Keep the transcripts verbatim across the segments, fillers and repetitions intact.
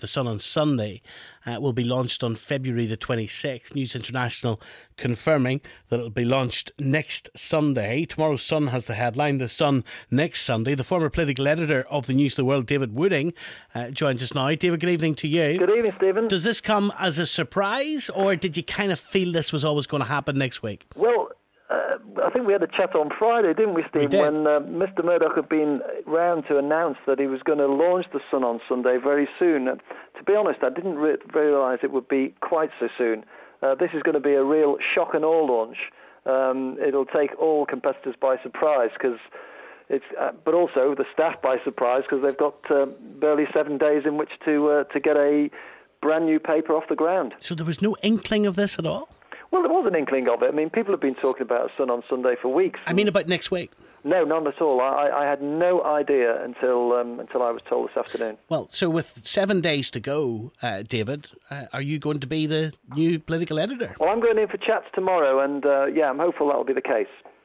The Sun on Sunday uh, will be launched on February the twenty-sixth. News International confirming that it'll be launched next Sunday. Tomorrow's Sun has the headline, The Sun next Sunday. The former political editor of the News of the World, David Wooding, uh, joins us now. David, good evening to you. Good evening, Stephen. Does this come as a surprise, or did you kind of feel this was always going to happen next week? Well, uh, I think we had a chat on Friday, didn't we, Steve? We did. When uh, Mister Murdoch had been round to announce that he was going to launch The Sun on Sunday very soon. And to be honest, I didn't re- realise it would be quite so soon. Uh, this is going to be a real shock and awe launch. Um, it'll take all competitors by surprise, because it's, uh, but also the staff by surprise, because they've got uh, barely seven days in which to uh, to get a brand new paper off the ground. So there was no inkling of this at all? Well, there was an inkling of it. I mean, people have been talking about Sun on Sunday for weeks. I mean about next week? No, none at all. I, I had no idea until um, until I was told this afternoon. Well, so with seven days to go, uh, David, uh, are you going to be the new political editor? Well, I'm going in for chats tomorrow, and uh, yeah, I'm hopeful that will be the case.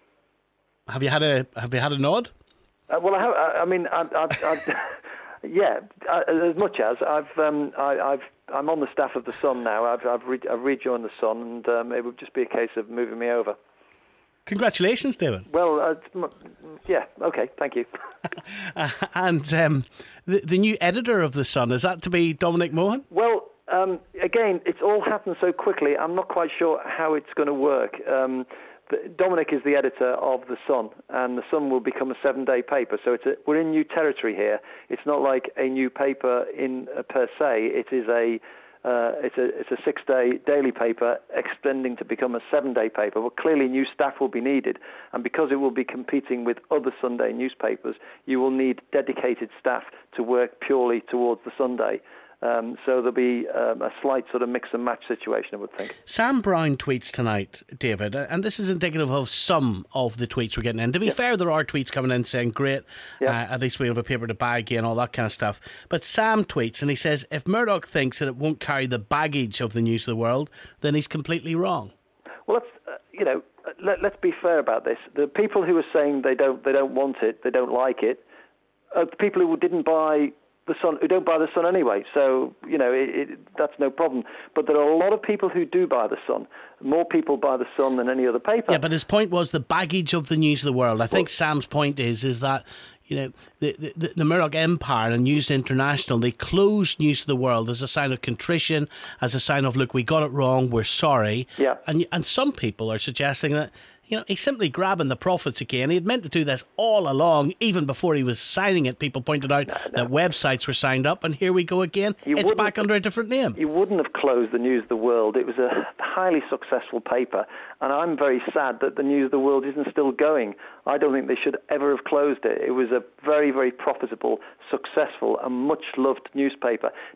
Have you had a Have you had a nod? Uh, well, I, have, I, I mean, I, I, I, yeah, I, as much as I've um, I, I've. I'm on the staff of The Sun now. I've I've, re- I've rejoined The Sun, and um, it would just be a case of moving me over. Congratulations, David. Well, uh, yeah, okay, thank you. uh, and um, the, the new editor of The Sun, is that to be Dominic Mohan? Well, um, again, it's all happened so quickly, I'm not quite sure how it's going to work. Um, Dominic is the editor of The Sun, and The Sun will become a seven-day paper, so it's a, we're in new territory here. It's not like a new paper in uh, per se. It is a uh, it's a it's a six-day daily paper extending to become a seven-day paper. Well, clearly new staff will be needed, and because it will be competing with other Sunday newspapers, you will need dedicated staff to work purely towards the Sunday. Um, so there'll be um, a slight sort of mix and match situation, I would think. Sam Brown tweets tonight, David, and this is indicative of some of the tweets we're getting in. To be yeah. fair, there are tweets coming in saying, great, yeah. uh, at least we have a paper to buy again, all that kind of stuff. But Sam tweets and he says, if Murdoch thinks that it won't carry the baggage of the News of the World, then he's completely wrong. Well, let's, uh, you know, let, let's be fair about this. The people who are saying they don't, they don't want it, they don't like it, are the people who didn't buy The Sun, who don't buy The Sun anyway, so, you know, it, it, that's no problem. But there are a lot of people who do buy The Sun. More people buy The Sun than any other paper. Yeah, but his point was the baggage of the News of the World. I think well, Sam's point is is that, you know, the, the, the Murdoch Empire and News International, they closed News of the World as a sign of contrition, as a sign of, look, we got it wrong, we're sorry. Yeah. And, and some people are suggesting that, you know, he's simply grabbing the profits again. He had meant to do this all along, even before he was signing it. People pointed out no, no. that websites were signed up, and here we go again. You it's back under a different name. You wouldn't have closed the News of the World. It was a highly successful paper, and I'm very sad that the News of the World isn't still going. I don't think they should ever have closed it. It was a very, very profitable, successful, and much-loved newspaper.